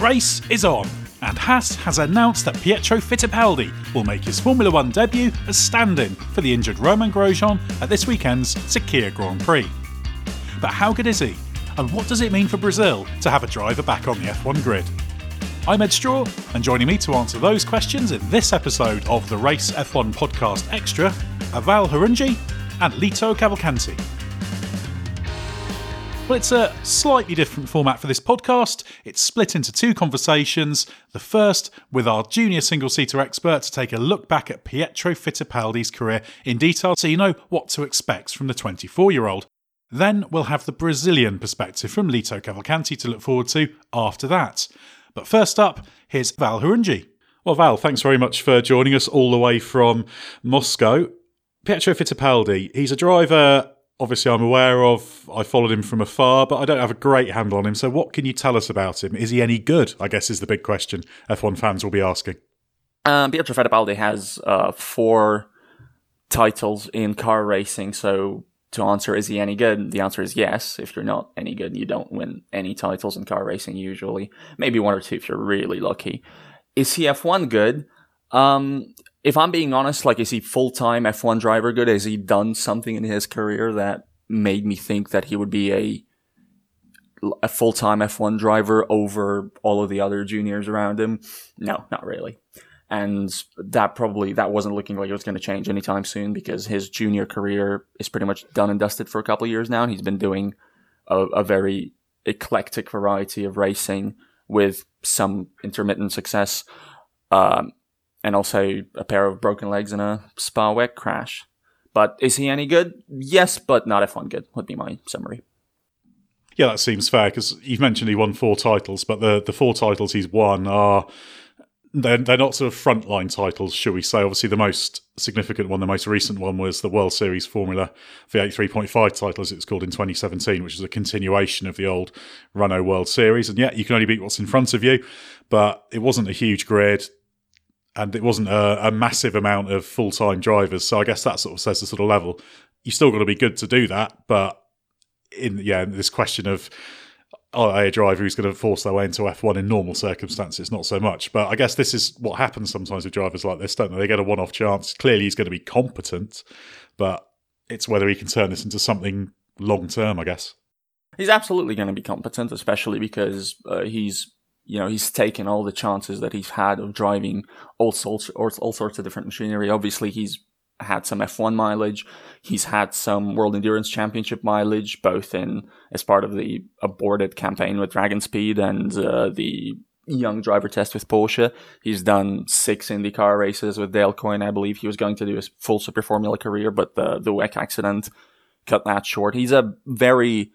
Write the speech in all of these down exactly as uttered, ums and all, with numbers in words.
race is on, and Haas has announced that Pietro Fittipaldi will make his Formula One debut as stand-in for the injured Romain Grosjean at this weekend's Sakhir Grand Prix. But how good is he? And what does it mean for Brazil to have a driver back on the F one grid? I'm Ed Straw, and joining me to answer those questions in this episode of the Race F one Podcast Extra are Val Hurungi and Lito Cavalcanti. Well, it's a slightly different format for this podcast. It's split into two conversations. The first with our junior single-seater expert to take a look back at Pietro Fittipaldi's career in detail so you know what to expect from the twenty-four-year-old. Then we'll have the Brazilian perspective from Lito Cavalcanti to look forward to after that. But first up, here's Val Hurungi. Well, Val, thanks very much for joining us all the way from Moscow. Pietro Fittipaldi, he's a driver obviously I'm aware of. I followed him from afar, but I don't have a great handle on him. So what can you tell us about him? Is he any good, I guess is the big question F one fans will be asking. Um, Pietro Fittipaldi has uh, four titles in car racing, so to answer, is he any good? The answer is yes. If you're not any good, you don't win any titles in car racing usually. Maybe one or two if you're really lucky. Is he F one good? Um, if I'm being honest, like, is he full-time F one driver good? Has he done something in his career that made me think that he would be a a full-time F one driver over all of the other juniors around him? No, not really. And that probably, that wasn't looking like it was going to change anytime soon because his junior career is pretty much done and dusted for a couple of years now. And he's been doing a, a very eclectic variety of racing with some intermittent success. Um, and also a pair of broken legs and a Spa wet crash. But is he any good? Yes, but not F one good, would be my summary. Yeah, that seems fair, because you've mentioned he won four titles, but the, the four titles he's won are... They're, they're not sort of frontline titles, shall we say. Obviously, the most significant one, the most recent one, was the World Series Formula V eight three point five title, as it's called, in twenty seventeen, which is a continuation of the old Renault World Series. And yeah, you can only beat what's in front of you, but it wasn't a huge grid, and it wasn't a, a massive amount of full-time drivers. So I guess that sort of says the sort of level. You've still got to be good to do that, but in yeah, this question of a driver who's going to force their way into F one in normal circumstances, not so much. But I guess this is what happens sometimes with drivers like this, don't they? They get a one-off chance. Clearly he's going to be competent, but it's whether he can turn this into something long-term, I guess. He's absolutely going to be competent, especially because uh, he's, you know, he's taken all the chances that he's had of driving all sorts, all sorts of different machinery. Obviously, he's had some F one mileage. He's had some World Endurance Championship mileage, both in as part of the aborted campaign with Dragon Speed and uh, the young driver test with Porsche. He's done six IndyCar races with Dale Coyne. I believe he was going to do his full Super Formula career, but the the W E C accident cut that short. He's a very,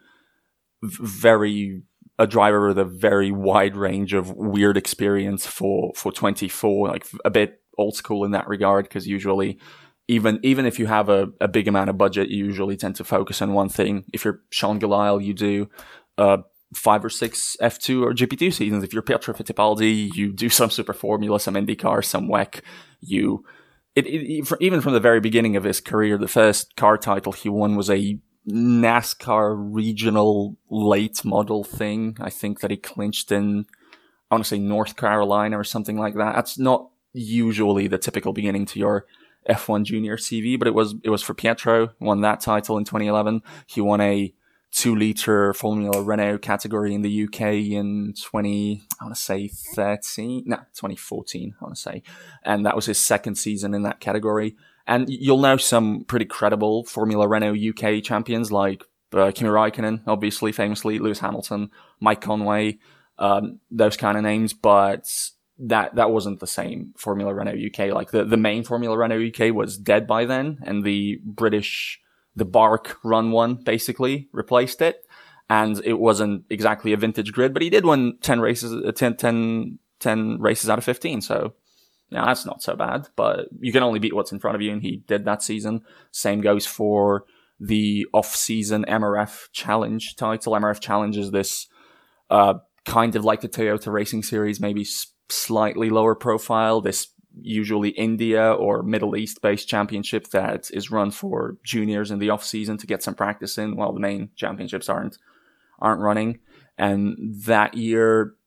very a driver with a very wide range of weird experience for for twenty-four, like a bit old school in that regard, because usually Even even if you have a, a big amount of budget, you usually tend to focus on one thing. If you're Sean Gelael, you do uh, five or six F two or G P two seasons. If you're Pietro Fittipaldi, you do some Super Formula, some IndyCar, some W E C. You, it, it, even from the very beginning of his career, the first car title he won was a NASCAR regional late model thing. I think that he clinched in, I want to say North Carolina or something like that. That's not usually the typical beginning to your F one junior C V, but it was it was for Pietro. Won that title in twenty eleven. He won a two-liter Formula Renault category in the U K in twenty, I want to say thirteen, no, twenty fourteen, I want to say, and that was his second season in that category. And you'll know some pretty credible Formula Renault U K champions like uh, Kimi Raikkonen, obviously, famously, Lewis Hamilton, Mike Conway, um, those kind of names, but that that wasn't the same Formula Renault U K. Like, the, the main Formula Renault U K was dead by then, and the British, the Bark Run one, basically replaced it. And it wasn't exactly a vintage grid, but he did win ten races, ten, ten, ten races out of fifteen. So, yeah, that's not so bad. But you can only beat what's in front of you, and he did that season. Same goes for the off-season M R F Challenge title. M R F Challenge is this uh, kind of like the Toyota Racing Series, maybe slightly lower profile, this usually India or Middle East based championship that is run for juniors in the off season to get some practice in while the main championships aren't aren't running. And that year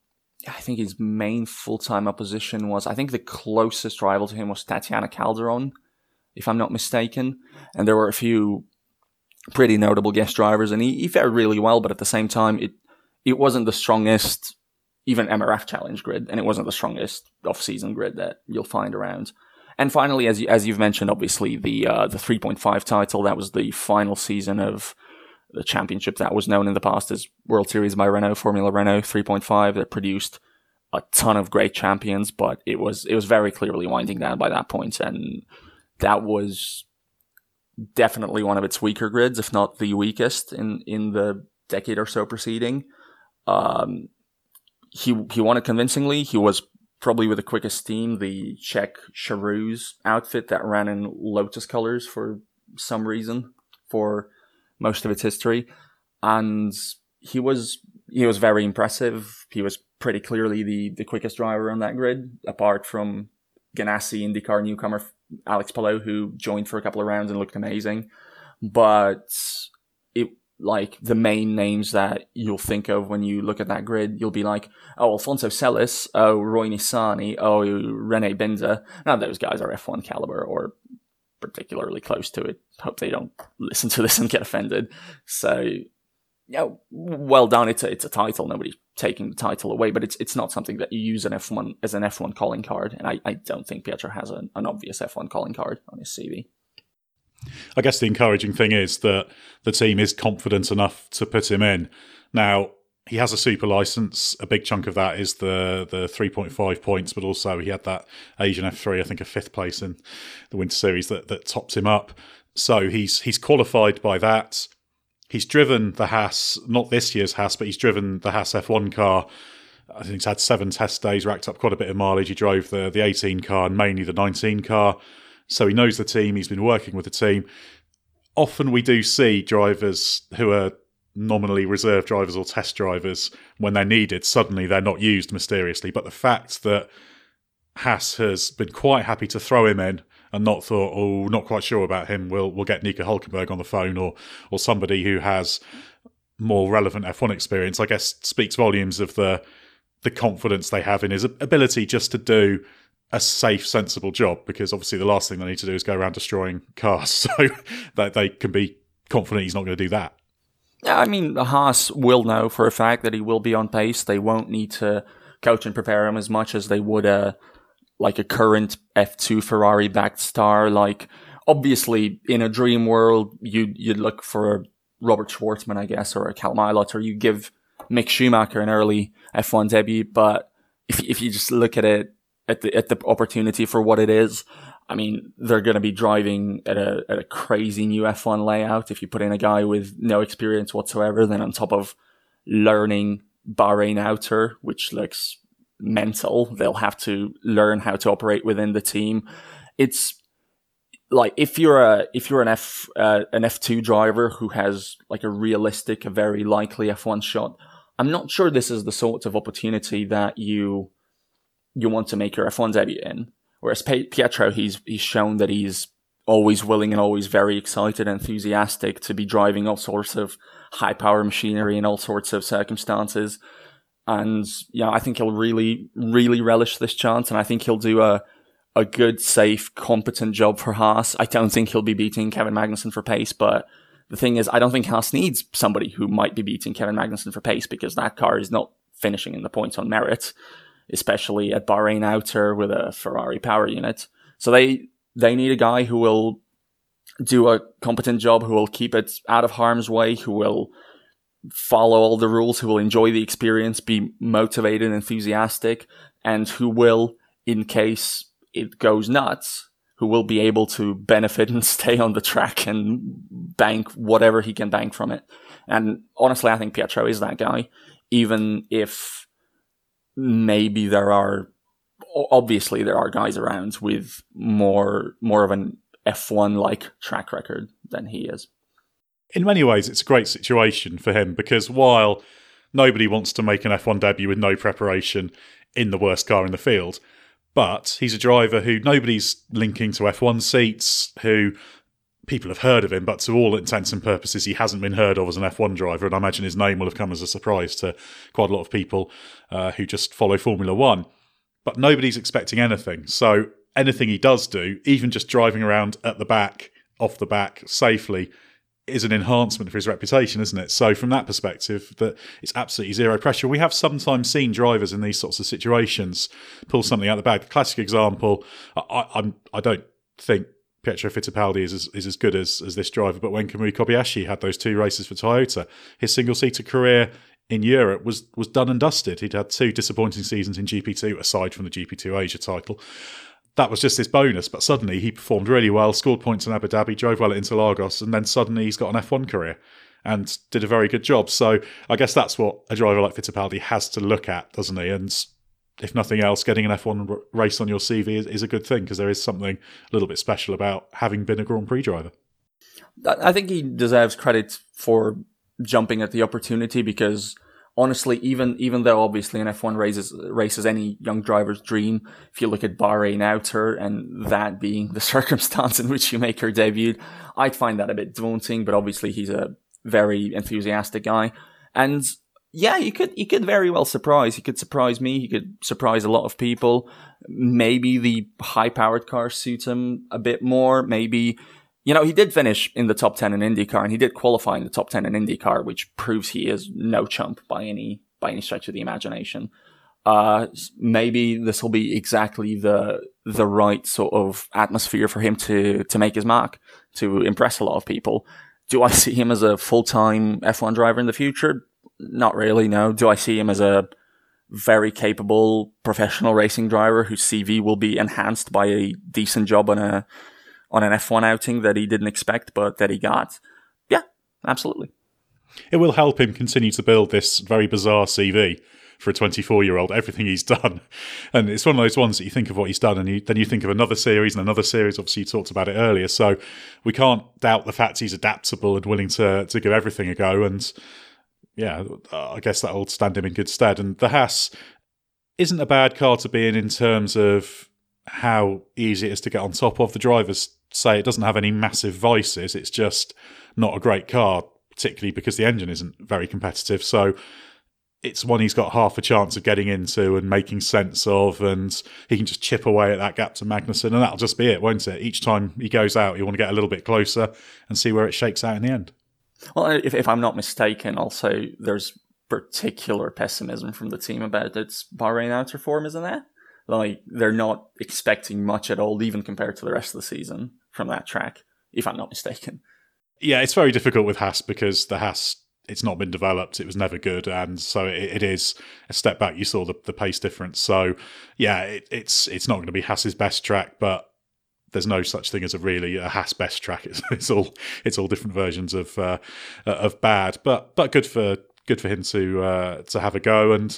I think his main full-time opposition was, I think the closest rival to him was Tatiana Calderon, if I'm not mistaken. And there were a few pretty notable guest drivers, and he, he fared really well, but at the same time, it it wasn't the strongest, even M R F Challenge grid, and it wasn't the strongest off-season grid that you'll find around. And finally, as you, as you've mentioned, obviously, the uh, the three point five title, that was the final season of the championship that was known in the past as World Series by Renault, Formula Renault three point five, that produced a ton of great champions, but it was it was very clearly winding down by that point, and that was definitely one of its weaker grids, if not the weakest in, in the decade or so preceding. Um, he he won it convincingly. He was probably with the quickest team, the Czech Charouz outfit that ran in Lotus colors for some reason for most of its history, and he was he was very impressive. He was pretty clearly the the quickest driver on that grid, apart from Ganassi IndyCar newcomer Alex Palou, who joined for a couple of rounds and looked amazing. But it like the main names that you'll think of when you look at that grid, you'll be like, oh, Alfonso Celis, oh, Roy Nissany, oh, Rene Binder. None of those guys are F one caliber or particularly close to it. Hope they don't listen to this and get offended. So, yeah, well done. It's a, it's a title. Nobody's taking the title away, but it's it's not something that you use an F one as an F one calling card. And I, I don't think Pietro has an, an obvious F one calling card on his C V. I guess the encouraging thing is that the team is confident enough to put him in. Now, he has a super license. A big chunk of that is the the three point five points, but also he had that Asian F three, I think a fifth place in the Winter Series that, that topped him up. So he's he's qualified by that. He's driven the Haas, not this year's Haas, but he's driven the Haas F one car. I think he's had seven test days, racked up quite a bit of mileage. He drove the, the eighteen car and mainly the nineteen car. So he knows the team. He's been working with the team. Often we do see drivers who are nominally reserve drivers or test drivers, when they're needed, suddenly they're not used mysteriously. But the fact that Haas has been quite happy to throw him in and not thought, oh, not quite sure about him, we'll we'll get Nico Hülkenberg on the phone or or somebody who has more relevant F one experience, I guess speaks volumes of the the confidence they have in his ability just to do a safe, sensible job, because obviously the last thing they need to do is go around destroying cars, so that they can be confident he's not going to do that. Yeah, I mean, Haas will know for a fact that he will be on pace. They won't need to coach and prepare him as much as they would a like a current F two Ferrari-backed star. Like, obviously, in a dream world, you'd, you'd look for a Robert Schwartzman, I guess, or a Cal Milot, or you give Mick Schumacher an early F one debut. But if if you just look at it, at the at the opportunity for what it is, I mean, they're going to be driving at a at a crazy new F one layout. If you put in a guy with no experience whatsoever, then on top of learning Bahrain Outer, which looks mental, they'll have to learn how to operate within the team. It's like if you're a if you're an F uh, an F two driver who has like a realistic, a very likely F one shot, I'm not sure this is the sort of opportunity that you you want to make your F one debut in. Whereas Pietro, he's he's shown that he's always willing and always very excited and enthusiastic to be driving all sorts of high-power machinery in all sorts of circumstances. And, yeah, I think he'll really, really relish this chance, and I think he'll do a a good, safe, competent job for Haas. I don't think he'll be beating Kevin Magnussen for pace, but the thing is, I don't think Haas needs somebody who might be beating Kevin Magnussen for pace, because that car is not finishing in the points on merit, especially at Bahrain Outer with a Ferrari power unit. So they they need a guy who will do a competent job, who will keep it out of harm's way, who will follow all the rules, who will enjoy the experience, be motivated, enthusiastic, and who will, in case it goes nuts, who will be able to benefit and stay on the track and bank whatever he can bank from it. And honestly, I think Pietro is that guy, even if maybe there are, obviously there are guys around with more more of an F one-like track record than he is. In many ways, it's a great situation for him, because while nobody wants to make an F one debut with no preparation in the worst car in the field, but he's a driver who nobody's linking to F one seats, who people have heard of him, but to all intents and purposes, he hasn't been heard of as an F one driver, and I imagine his name will have come as a surprise to quite a lot of people uh, who just follow Formula One. But nobody's expecting anything, so anything he does do, even just driving around at the back, off the back, safely, is an enhancement for his reputation, isn't it? So from that perspective, that it's absolutely zero pressure. We have sometimes seen drivers in these sorts of situations pull something out of the bag. The classic example, I, I'm, I don't think Pietro Fittipaldi is as, is as good as, as this driver, but when Kamui Kobayashi had those two races for Toyota, his single-seater career in Europe was was done and dusted. He'd had two disappointing seasons in G P two, aside from the G P two Asia title. That was just his bonus, but suddenly he performed really well, scored points in Abu Dhabi, drove well at Interlagos, and then suddenly he's got an F one career and did a very good job. So I guess that's what a driver like Fittipaldi has to look at, doesn't he? And if nothing else, getting an F one r- race on your C V is, is a good thing, because there is something a little bit special about having been a Grand Prix driver. I think he deserves credit for jumping at the opportunity, because honestly, even even though obviously an F one race is, race is any young driver's dream, if you look at Bahrain Outer and that being the circumstance in which you make your debut, I'd find that a bit daunting, but obviously he's a very enthusiastic guy. And yeah, you could you could very well surprise. He could surprise me. He could surprise a lot of people. Maybe the high-powered cars suit him a bit more. Maybe, you know, he did finish in the top ten in IndyCar, and he did qualify in the top ten in IndyCar, which proves he is no chump by any by any stretch of the imagination. Uh, maybe this will be exactly the the right sort of atmosphere for him to to make his mark, to impress a lot of people. Do I see him as a full-time F one driver in the future? Not really, no. Do I see him as a very capable professional racing driver whose C V will be enhanced by a decent job on a on an F one outing that he didn't expect but that he got? Yeah, absolutely. It will help him continue to build this very bizarre C V for a twenty-four-year-old, everything he's done. And it's one of those ones that you think of what he's done, and you, then you think of another series and another series. Obviously, you talked about it earlier, so we can't doubt the fact he's adaptable and willing to, to give everything a go. And yeah, I guess that'll stand him in good stead. And the Haas isn't a bad car to be in in terms of how easy it is to get on top of. The drivers say it doesn't have any massive vices. It's just not a great car, particularly because the engine isn't very competitive. So it's one he's got half a chance of getting into and making sense of, and he can just chip away at that gap to Magnussen, and that'll just be it, won't it? Each time he goes out, you want to get a little bit closer and see where it shakes out in the end. Well, if, if I'm not mistaken, also there's particular pessimism from the team about its Bahrain Outer form, isn't there? Like, they're not expecting much at all, even compared to the rest of the season from that track, if I'm not mistaken. Yeah, it's very difficult with Haas because the Haas, it's not been developed. It was never good. And so it, it is a step back. You saw the, the pace difference. So yeah, it, it's it's not going to be Haas's best track, but there's no such thing as a really a Haas best track. It's, it's all it's all different versions of uh, of bad, but but good for good for him to uh, to have a go. And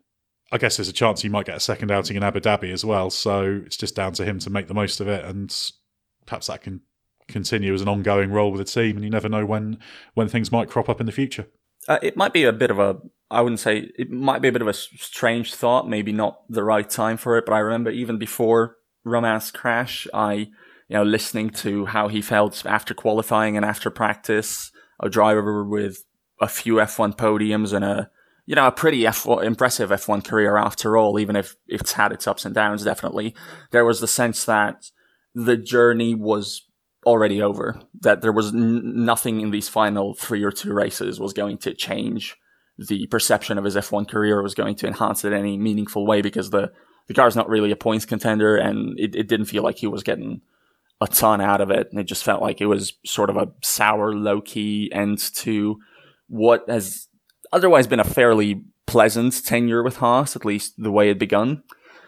I guess there's a chance he might get a second outing in Abu Dhabi as well. So it's just down to him to make the most of it, and perhaps that can continue as an ongoing role with the team. And you never know when when things might crop up in the future. Uh, it might be a bit of a, I wouldn't say, it might be a bit of a strange thought, maybe not the right time for it, but I remember even before Romain's crash, I, you know, listening to how he felt after qualifying and after practice, a driver with a few F one podiums and a, you know, a pretty F one, impressive F one career after all, even if it's had its ups and downs, definitely. There was the sense that the journey was already over, that there was n- nothing in these final three or two races was going to change the perception of his F one career, was going to enhance it in any meaningful way, because the, the car is not really a points contender, and it, it didn't feel like he was getting a ton out of it. And it just felt like it was sort of a sour, low-key end to what has otherwise been a fairly pleasant tenure with Haas, at least the way it begun.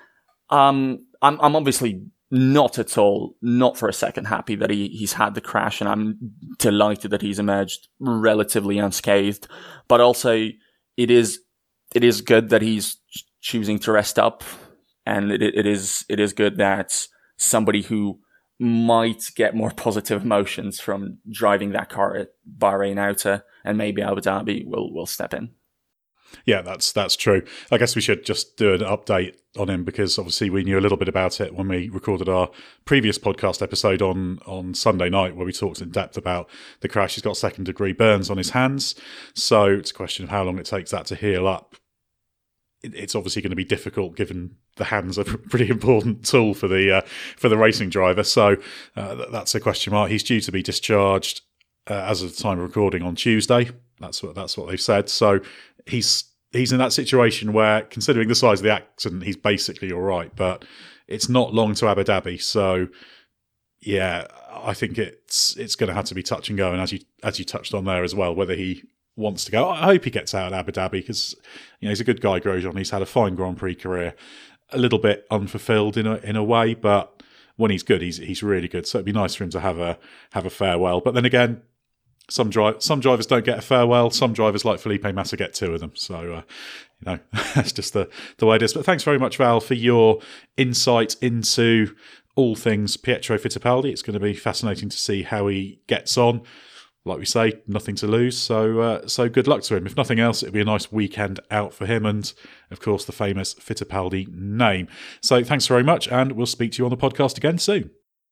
Um, I'm, I'm obviously not at all, not for a second happy that he, he's had the crash, and I'm delighted that he's emerged relatively unscathed. But also, it is it is good that he's choosing to rest up, and it it is it is good that somebody who might get more positive emotions from driving that car at Bahrain Outer and maybe Abu Dhabi will will step in. Yeah, that's that's true. I guess we should just do an update on him because obviously we knew a little bit about it when we recorded our previous podcast episode on, on Sunday night where we talked in depth about the crash. He's got second degree burns on his hands. So it's a question of how long it takes that to heal up. It's obviously going to be difficult given the hands are a pretty important tool for the uh, for the racing driver. So uh, that's a question mark. He's due to be discharged uh, as of the time of recording on Tuesday. That's what that's what they've said. So he's he's in that situation where, considering the size of the accident, he's basically all right. But it's not long to Abu Dhabi. So yeah, I think it's it's going to have to be touch and go. And as you as you touched on there as well, whether he wants to go. I hope he gets out of Abu Dhabi because you know he's a good guy, Grosjean. He's had a fine Grand Prix career, a little bit unfulfilled in a in a way, but when he's good, he's he's really good. So it'd be nice for him to have a have a farewell. But then again, some drive some drivers don't get a farewell. Some drivers like Felipe Massa get two of them. So uh, you know that's just the the way it is. But thanks very much, Val, for your insight into all things Pietro Fittipaldi. It's going to be fascinating to see how he gets on. Like we say, nothing to lose, so uh, so good luck to him. If nothing else, it'll be a nice weekend out for him and, of course, the famous Fittipaldi name. So thanks very much, and we'll speak to you on the podcast again soon.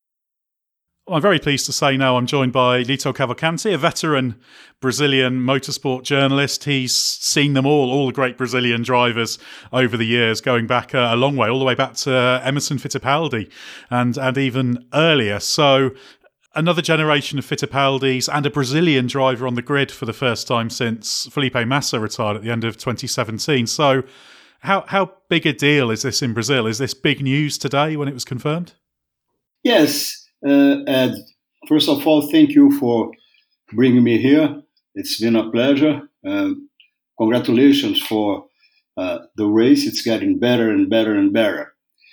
Well, I'm very pleased to say now I'm joined by Lito Cavalcanti, a veteran Brazilian motorsport journalist. He's seen them all, all the great Brazilian drivers over the years, going back a, a long way, all the way back to Emerson Fittipaldi and, and even earlier. So another generation of Fittipaldis and a Brazilian driver on the grid for the first time since Felipe Massa retired at the end of twenty seventeen. So how how big a deal is this in Brazil? Is this big news today when it was confirmed? Yes, uh, Ed. First of all, thank you for bringing me here. It's been a pleasure. Um, congratulations for uh, the race. It's getting better and better and better.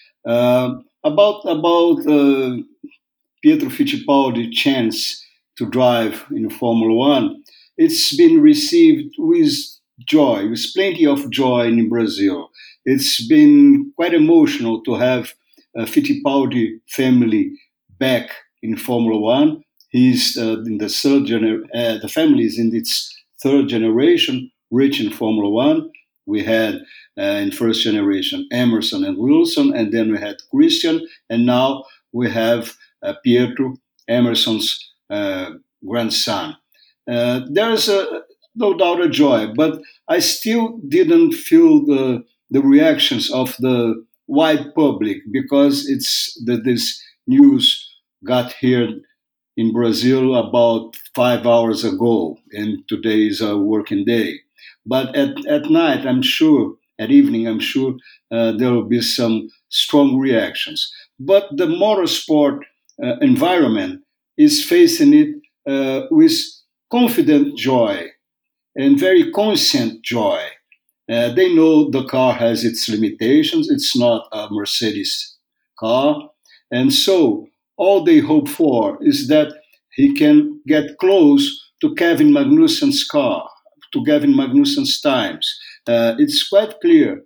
Uh, about about uh, Pietro Fittipaldi chance to drive in Formula One, it's been received with joy, with plenty of joy in Brazil. It's been quite emotional to have a Fittipaldi family back in Formula One. He's uh, in the third gener- uh, the family is in its third generation reaching Formula One. We had uh, in first generation Emerson and Wilson, and then we had Christian, and now we have uh, Pietro, Emerson's uh, grandson. Uh, there's a, no doubt a joy, but I still didn't feel the the reactions of the wide public because it's that this news got here in Brazil about five hours ago, and today is a working day. But at, at night, I'm sure, at evening, I'm sure uh, there will be some strong reactions. But the motorsport uh, environment is facing it uh, with confident joy and very conscient joy. Uh, they know the car has its limitations. It's not a Mercedes car. And so all they hope for is that he can get close to Kevin Magnussen's car, to Kevin Magnussen's times. Uh, it's quite clear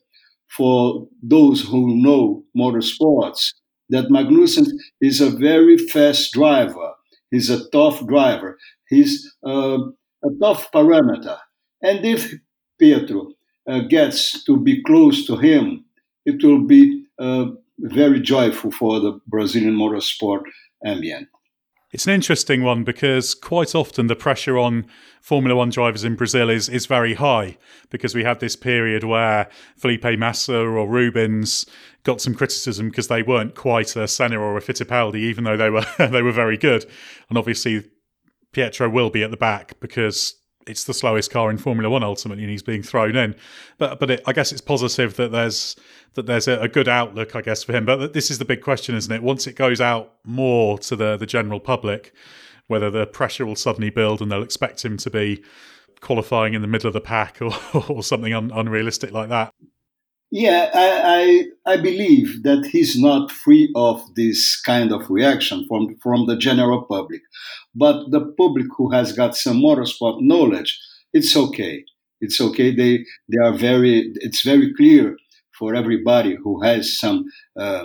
for those who know motorsports that Magnussen is a very fast driver. He's a tough driver. He's uh, a tough parameter. And if Pietro uh, gets to be close to him, it will be uh, very joyful for the Brazilian motorsport ambient. It's an interesting one because quite often the pressure on Formula One drivers in Brazil is, is very high because we had this period where Felipe Massa or Rubens got some criticism because they weren't quite a Senna or a Fittipaldi, even though they were they were very good. And obviously Pietro will be at the back because it's the slowest car in Formula One ultimately, and he's being thrown in. But but it, I guess it's positive that there's that there's a, a good outlook, I guess, for him. But this is the big question, isn't it? Once it goes out more to the, the general public, whether the pressure will suddenly build and they'll expect him to be qualifying in the middle of the pack or, or something un, unrealistic like that. Yeah, I, I I believe that he's not free of this kind of reaction from, from the general public. But the public who has got some motorsport knowledge, it's okay. It's okay. They they are very. It's very clear for everybody who has some uh,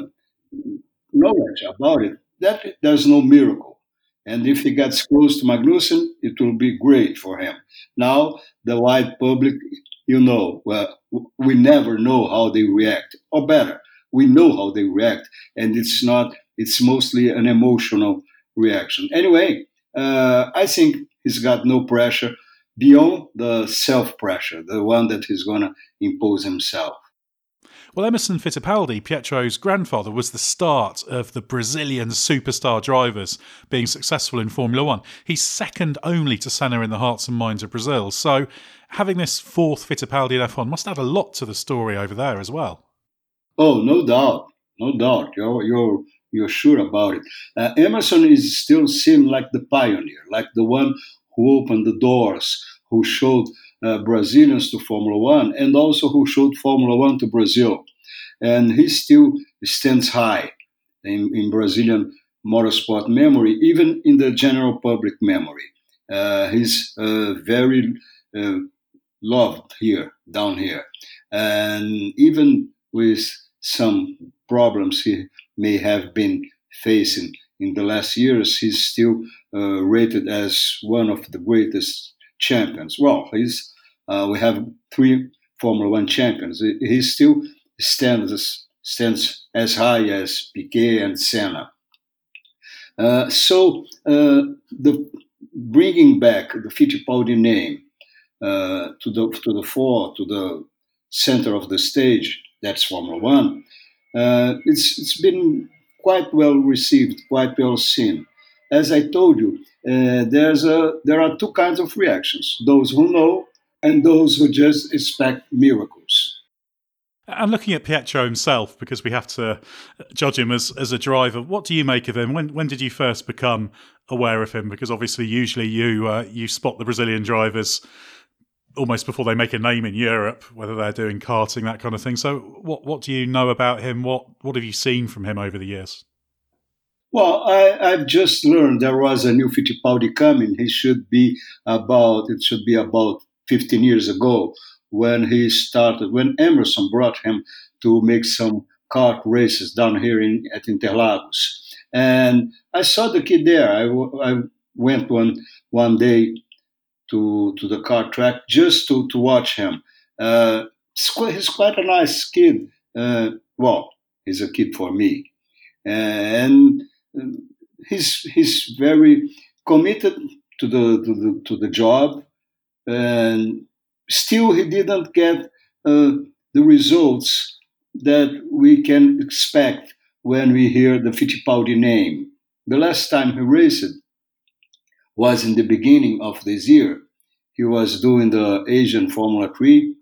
knowledge about it that there's no miracle. And if he gets close to Magnussen, it will be great for him. Now the wide public you know, well, we never know how they react. Or better, we know how they react, and it's not, it's mostly an emotional reaction. Anyway, uh, I think he's got no pressure beyond the self-pressure, the one that he's going to impose himself. Well, Emerson Fittipaldi, Pietro's grandfather, was the start of the Brazilian superstar drivers being successful in Formula One. He's second only to Senna in the hearts and minds of Brazil. So having this fourth Fittipaldi in F one must add a lot to the story over there as well. Oh, no doubt. No doubt. You're, you're, you're sure about it. Uh, Emerson is still seen like the pioneer, like the one who opened the doors, who showed uh, Brazilians to Formula One, and also who showed Formula One to Brazil. And he still stands high in, in Brazilian motorsport memory, even in the general public memory. Uh, he's uh, very uh, loved here, down here. And even with some problems he may have been facing in the last years, he's still uh, rated as one of the greatest champions. Well, he's uh, we have three Formula One champions. He still stands as, stands as high as Piquet and Senna. Uh, so uh, the bringing back the Fittipaldi name uh, to the to the fore, to the center of the stage, that's Formula One. Uh, it's it's been quite well received, quite well seen. As I told you, uh, there's a there are two kinds of reactions: those who know and those who just expect miracles. And looking at Pietro himself, because we have to judge him as, as a driver, what do you make of him? When when did you first become aware of him? Because obviously, usually you uh, you spot the Brazilian drivers almost before they make a name in Europe, whether they're doing karting, that kind of thing. So what what do you know about him? What what have you seen from him over the years? Well, I, I've just learned there was a new Fittipaldi coming. He should be about, it should be about fifteen years ago when he started, when Emerson brought him to make some kart races down here in, at Interlagos. And I saw the kid there. I, I went one one day to to the kart track just to, to watch him. Uh, he's quite a nice kid. Uh, well, he's a kid for me. And he's he's very committed to the to the to the job, and still he didn't get uh, the results that we can expect when we hear the Fittipaldi name. The last time he raced was in the beginning of this year. He was doing the Asian Formula Three,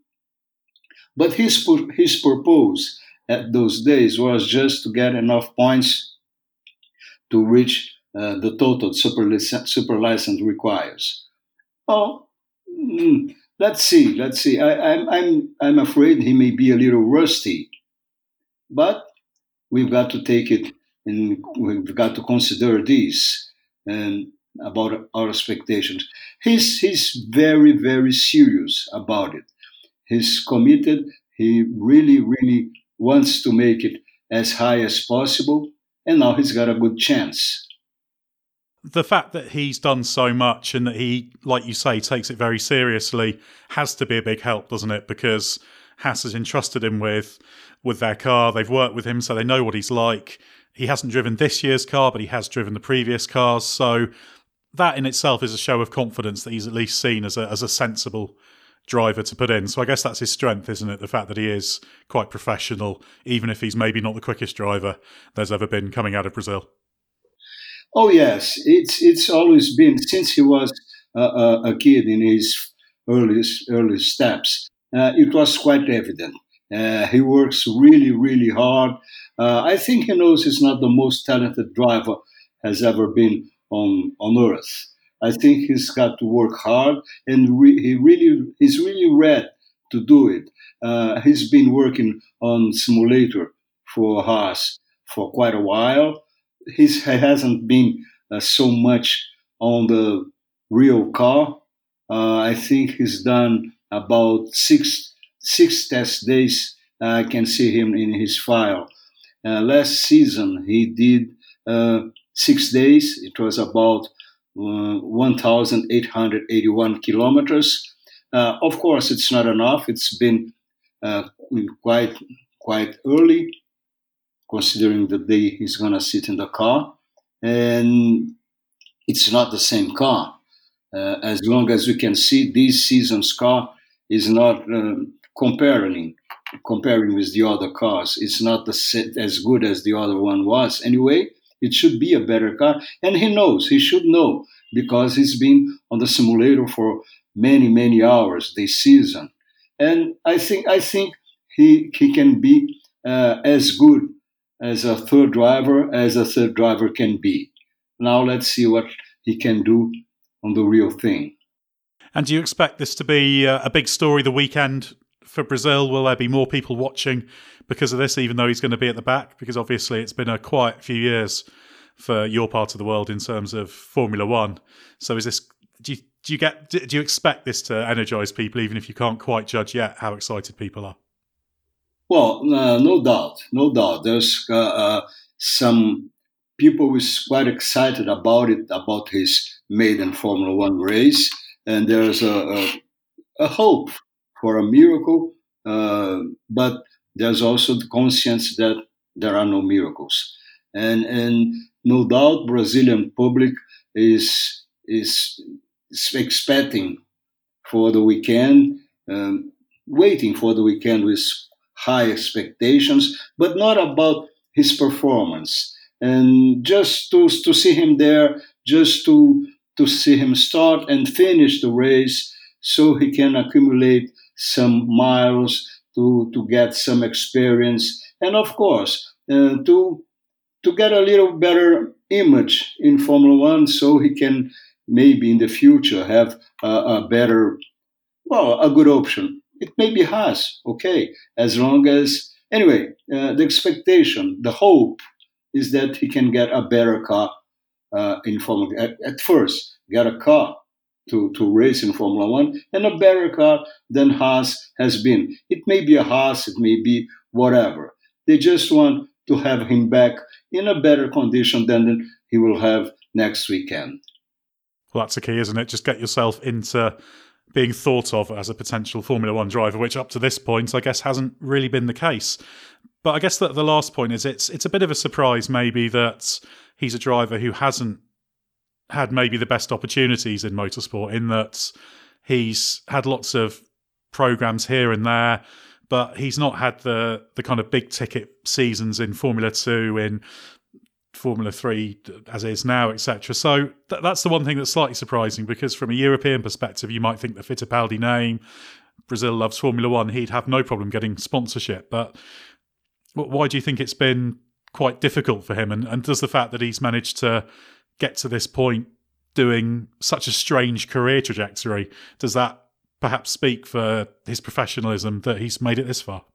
but his his purpose at those days was just to get enough points to reach uh, the total super, lic- super license requires. Oh, mm, let's see, let's see. I, I'm, I'm, I'm afraid he may be a little rusty, but we've got to take it, and we've got to consider this and about our expectations. He's, he's very, very serious about it. He's committed. He really, really wants to make it as high as possible. And now he's got a good chance. The fact that he's done so much and that he, like you say, takes it very seriously has to be a big help, doesn't it? Because Haas has entrusted him with, with their car. They've worked with him, so they know what he's like. He hasn't driven this year's car, but he has driven the previous cars. So that in itself is a show of confidence that he's at least seen as a, as a sensible driver to put in. So I guess that's his strength, isn't it? The fact that he is quite professional, even if he's maybe not the quickest driver there's ever been coming out of Brazil. Oh yes, it's it's always been, since he was a, a, a kid in his early early steps. Uh, it was quite evident. Uh, he works really, really hard. Uh, I think he knows he's not the most talented driver has ever been on on Earth. I think he's got to work hard, and re- he really he's really ready to do it. Uh, he's been working on simulator for Haas for quite a while. He's, he hasn't been uh, so much on the real car. Uh, I think he's done about six six test days. I can see him in his file. Uh, last season he did uh, six days. It was about Uh, one thousand eight hundred eighty-one kilometers. Uh, of course, it's not enough. It's been uh, quite quite early, considering the day he's going to sit in the car, and it's not the same car. Uh, as long as we can see, this season's car is not uh, comparing comparing with the other cars. It's not the set, as good as the other one was. Anyway, it should be a better car, and he knows. He should know because he's been on the simulator for many many hours this season, and I think I think he he can be uh, as good as a third driver as a third driver can be. Now let's see what he can do on the real thing. And do you expect this to be uh, a big story the weekend for Brazil? Will there be more people watching because of this, even though he's going to be at the back? Because obviously it's been a quiet few years for your part of the world in terms of Formula One. So is this? Do you, do you get? Do you expect this to energise people, even if you can't quite judge yet how excited people are? Well, uh, no doubt, no doubt. There's uh, uh, some people who is quite excited about it, about his maiden Formula One race, and there's a, a, a hope for a miracle, uh, but there's also the conscience that there are no miracles, and and no doubt Brazilian public is is, is expecting for the weekend, um, waiting for the weekend with high expectations, but not about his performance, and just to to see him there, just to to see him start and finish the race, so he can accumulate some miles, to to get some experience, and of course uh, to to get a little better image in Formula One, so he can maybe in the future have a, a better, well, a good option. It maybe has, okay, as long as, anyway, uh, the expectation, the hope is that he can get a better car uh, in Formula at, at first, get a car to, to race in Formula One, and a better car than Haas has been. It may be a Haas, it may be whatever. They just want to have him back in a better condition than he will have next weekend. Well, that's the key, isn't it? Just get yourself into being thought of as a potential Formula One driver, which up to this point, I guess, hasn't really been the case. But I guess that the last point is it's it's a bit of a surprise maybe that he's a driver who hasn't had maybe the best opportunities in motorsport, in that he's had lots of programs here and there, but he's not had the the kind of big ticket seasons in Formula Two, in Formula Three as is now, et cetera. So th- that's the one thing that's slightly surprising, because from a European perspective, you might think the Fittipaldi name, Brazil loves Formula One, he'd have no problem getting sponsorship. But why do you think it's been quite difficult for him? And, and does the fact that he's managed to get to this point doing such a strange career trajectory, does that perhaps speak for his professionalism that he's made it this far?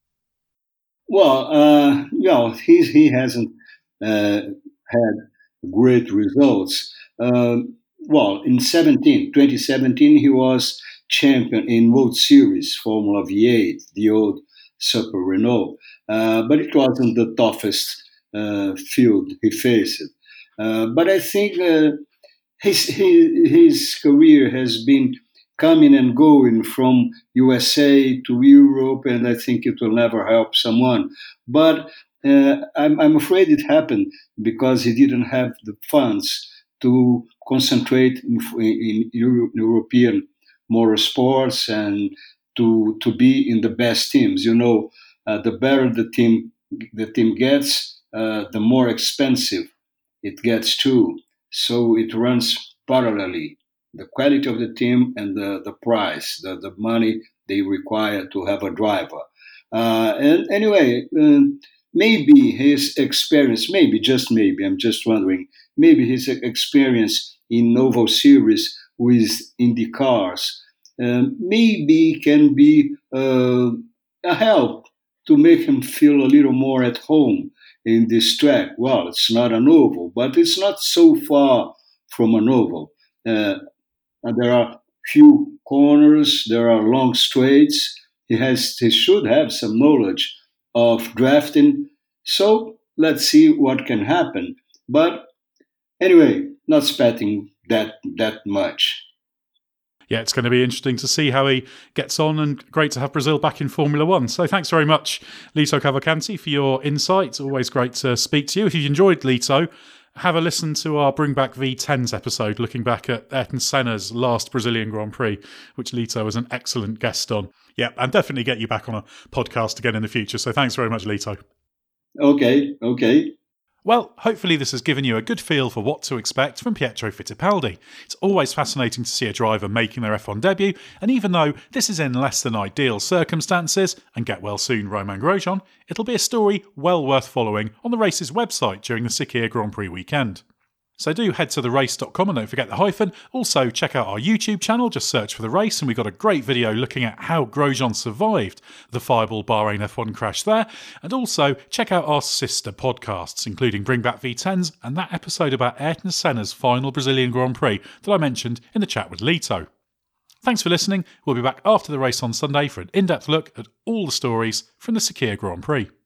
Well, uh, yeah, he, he hasn't uh, had great results. Uh, well, in seventeen, twenty seventeen, he was champion in World Series, Formula V eight, the old Super Renault. Uh, but it wasn't the toughest uh, field he faced. Uh, but I think uh, his, his his career has been coming and going from U S A to Europe, and I think it will never help someone. But uh, I'm, I'm afraid it happened because he didn't have the funds to concentrate in, in, in European motorsports and to to be in the best teams. You know, uh, the better the team the team gets, uh, the more expensive it gets too. So it runs parallelly. The quality of the team and the, the price, the, the money they require to have a driver. Uh, and anyway, uh, maybe his experience, maybe, just maybe, I'm just wondering, maybe his experience in Novo Series with Indy cars uh, maybe can be uh, a help to make him feel a little more at home in this track. Well, it's not an oval, but it's not so far from an oval. Uh, and there are few corners, there are long straights. He has, he should have some knowledge of drafting. So let's see what can happen. But anyway, not expecting that that much. yeah, it's going to be interesting to see how he gets on, and great to have Brazil back in Formula One. So thanks very much, Lito Cavalcanti, for your insights. Always great to speak to you. If you've enjoyed Lito, have a listen to our Bring Back V tens episode, looking back at Ayrton Senna's last Brazilian Grand Prix, which Lito was an excellent guest on. Yeah, and definitely get you back on a podcast again in the future. So thanks very much, Lito. Okay, okay. Well, hopefully this has given you a good feel for what to expect from Pietro Fittipaldi. It's always fascinating to see a driver making their F one debut, and even though this is in less than ideal circumstances, and get well soon Romain Grosjean, it'll be a story well worth following on the race's website during the Sakhir Grand Prix weekend. So do head to the race dot com and don't forget the hyphen. Also, check out our YouTube channel, just search for The Race, and we've got a great video looking at how Grosjean survived the Fireball Bahrain F one crash there. And also, check out our sister podcasts, including Bring Back V tens and that episode about Ayrton Senna's final Brazilian Grand Prix that I mentioned in the chat with Lito. Thanks for listening. We'll be back after the race on Sunday for an in-depth look at all the stories from the Sakhir Grand Prix.